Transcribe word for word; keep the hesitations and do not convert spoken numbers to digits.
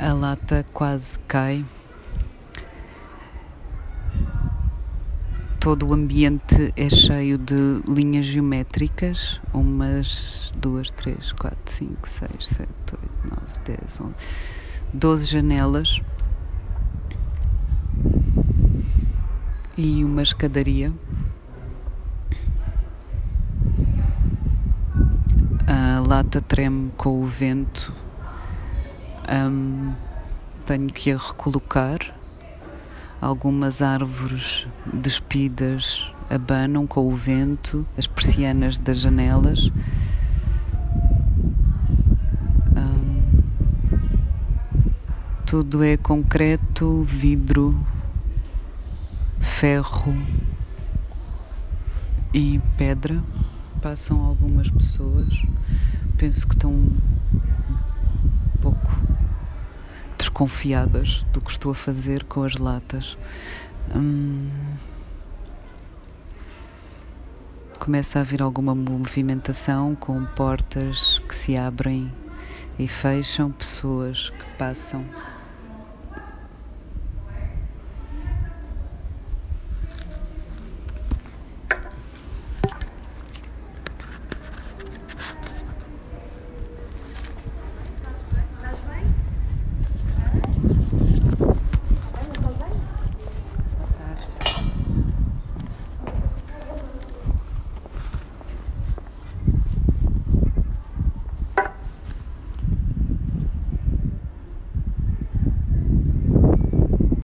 A lata quase cai. Todo o ambiente é cheio de linhas geométricas, umas, duas, três, quatro, cinco, seis, sete, oito, nove, dez, onze, doze janelas e uma escadaria. A lata treme com o vento. Um, tenho que a recolocar. Algumas árvores despidas abanam com o vento, as persianas das janelas. Um, tudo é concreto, vidro, ferro e pedra. Passam algumas pessoas, penso que estão um pouco desconfiadas do que estou a fazer com as latas. Hum, começa a haver alguma movimentação com portas que se abrem e fecham, pessoas que passam.